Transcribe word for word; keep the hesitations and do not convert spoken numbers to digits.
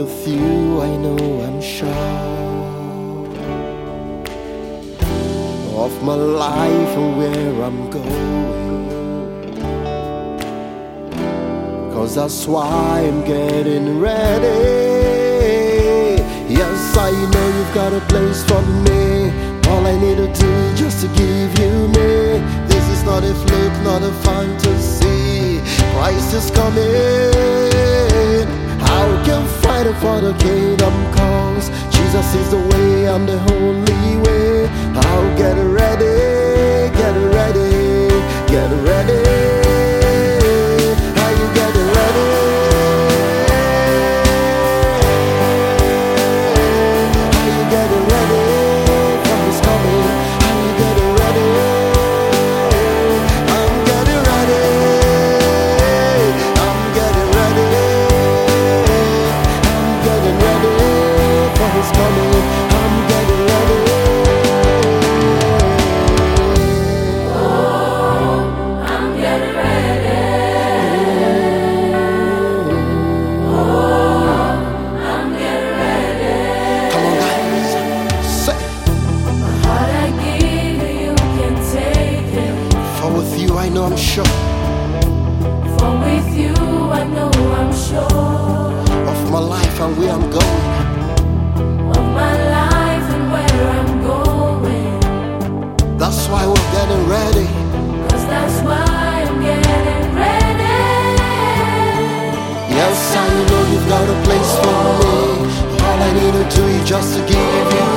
with you, I know I'm sure of my life and where I'm going, 'cause that's why I'm getting ready. Yes, I know you've got a place for me. All I need to do is just to give you me. This is not a fluke, not a fantasy. Christ is coming. How can fight for the kingdom cause? Jesus is the way and the only way. I'll get ready, get ready, get ready. How you get ready? How you get ready for His coming? How you get ready? I'm getting ready. I'm getting ready. I'm getting ready for His coming. I'm getting ready. I know I'm sure. For with you I know I'm sure Of my life and where I'm going. of my life and where I'm going. That's why we're getting ready. 'Cause that's why I'm getting ready. Yes, I know you've got a place for me. All I need to do is just to give you